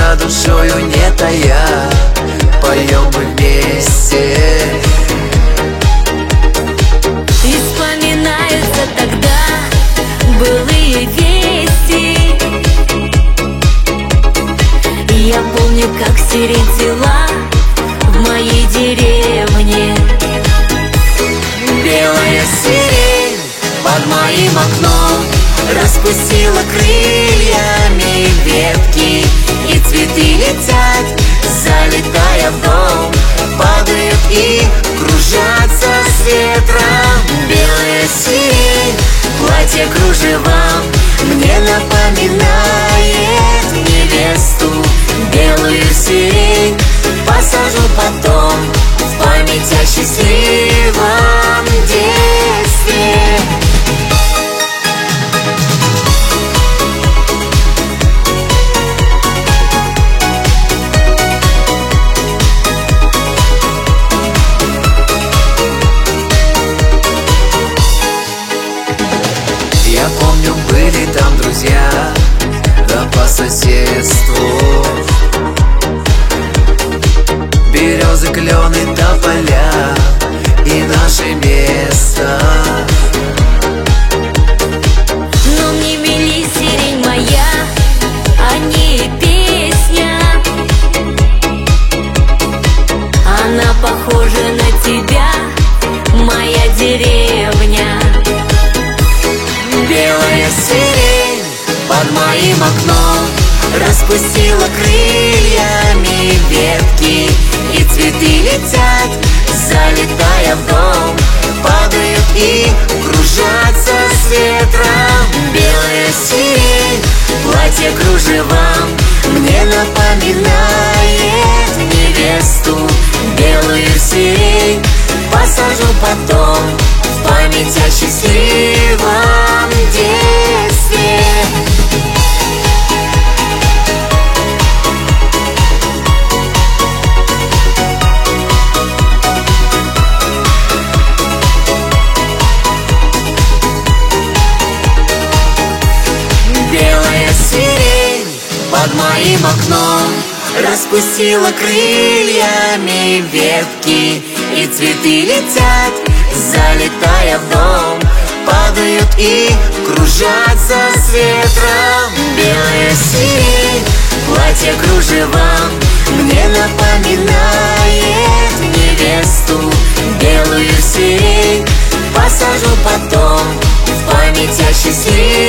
за душою не тая, поем мы вместе. И вспоминаются тогда былые вести. Я помню, как сирень цвела в моей деревне. Белая сирень под моим окном распустила крыльями ветки, и цветы летят, залетая в дом, падают и кружатся с ветром. Белая сирень, платье кружевам, мне напоминает невесту. Белую сирень посажу потом в память о счастливом детстве. Я помню, были там друзья, да по соседству. Березы, клены, тополя и наше место. Но мне мили сирень моя, а не песня. Она похожа на тебя, моя деревня. Белая сирень под моим окном распустила крыльями ветки, и цветы летят, залетая в дом, падают и кружатся с ветром. Белая сирень, платье кружевам, мне напоминает невесту. Белую сирень посажу потом в память о счастливом детстве. Белая сирень под моим окном распустила крыльями ветки, и цветы летят, залетая в дом, падают и кружатся с ветром. Белая сирень, платье кружевам, мне напоминает невесту. Белую сирень посажу потом в память о счастливом